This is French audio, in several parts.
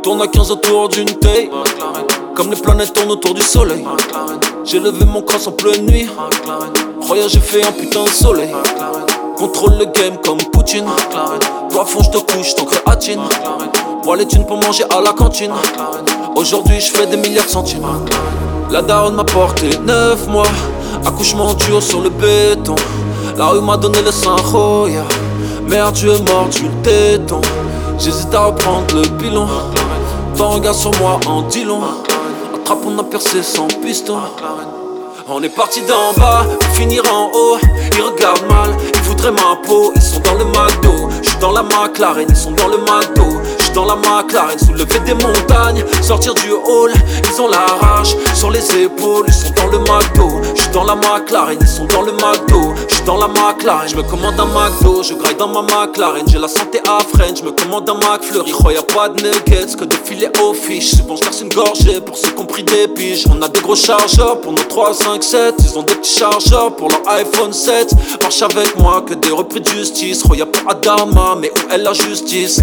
tourne à 15 autour d'une taille. Comme les planètes tournent autour du soleil. J'ai levé mon cross en pleine nuit. Roya, j'ai fait un putain de soleil. Contrôle le game comme Poutine. Toi fond, j'te couche, ton créatine. Bois les thunes pour manger à la cantine. Aujourd'hui, j'fais des milliards de centimes. La daronne m'a porté 9 mois. Accouchement dur sur le béton. La rue m'a donné le sang, Roya. Merde, tu es mort, tu le téton. J'hésite à reprendre le bilan. Ton regard sur moi en dit long. Attrape, on a percé sans piston. On est parti d'en bas, pour finir en haut. Ils regardent mal, ils voudraient ma peau. Ils sont dans le McDo, j'suis dans la McLaren. Ils sont dans le McDo, j'suis dans la McLaren. Soulever des montagnes, sortir du hall. Ils ont la rage sur les épaules. Ils sont dans le McDo, j'suis dans la McLaren. Ils sont dans le McDo, j'suis dans la McLaren. J'me commande un McDo, je graille dans ma McLaren. J'ai la santé à freine, j'me commande un McFlurry. Y'a pas de nuggets, que des filets aux fiches. Souvent j'verse une gorgée pour ceux qui ont pris des piges. On a des gros chargeurs pour nos 3, 5, 7. Ils ont des petits chargeurs pour leur iPhone 7. Marche avec moi que des repris de justice. Roya pour Adama, mais où est la justice?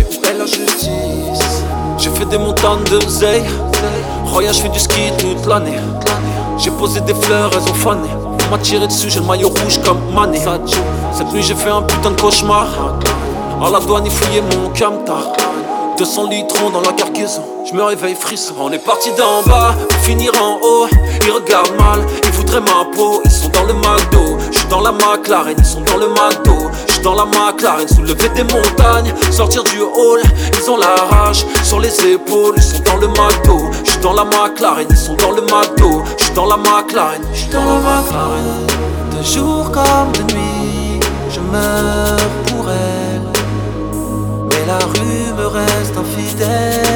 J'ai fait des montagnes de zey. Roya, j'fais du ski toute l'année. J'ai posé des fleurs, elles ont fané. On m'a tiré dessus, j'ai le maillot rouge comme Mané. Cette nuit j'ai fait un putain de cauchemar. À la douane, ils fouillaient mon camtar. 200 litrons dans la cargaison, je me réveille frisson. On est parti d'en bas, pour finir en haut. Ils regardent mal, ils voudraient ma peau. Ils sont dans le McDo, j'suis dans la McLaren. Ils sont dans le McDo, j'suis dans la McLaren. Soulever des montagnes, sortir du hall. Ils ont la rage sur les épaules. Ils sont dans le McDo, j'suis dans la McLaren. Ils sont dans le McDo, j'suis dans la McLaren. J'suis dans la McLaren. De jour comme de nuit, je meurs pour elle. Mais la rue me reste infidèle.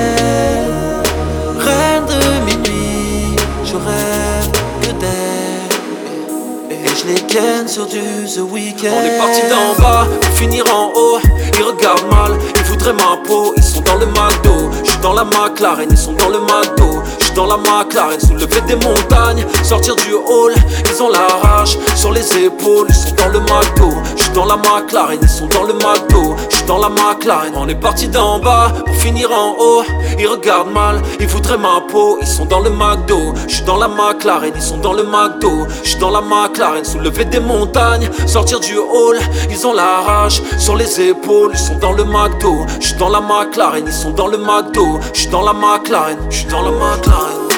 Reine de minuit, je rêve que d'elle. Et je les ken sur du The Weeknd. On est parti d'en bas, pour finir en haut. Ils regardent mal, ils voudraient ma peau. Ils sont dans le McDo, j'suis dans la McLaren. Ils sont dans le McDo, j'suis dans la McLaren. Soulever des montagnes, sortir du hall. Ils ont la rage sur les épaules. Ils sont dans le McDo, j'suis dans la McLaren. Ils sont dans le McDo, j'suis dans la McLaren. On est parti d'en bas, pour finir en haut. Ils regardent mal, ils voudraient ma peau. Ils sont dans le McDo, j'suis dans la McLaren. Ils sont dans le McDo, j'suis dans la McLaren. Soulever des montagnes, sortir du hall. Ils ont la rage sur les épaules. Ils sont dans le McDo, j'suis dans la McLaren. Ils sont dans le McDo, j'suis dans la McLaren. J'suis dans la McLaren.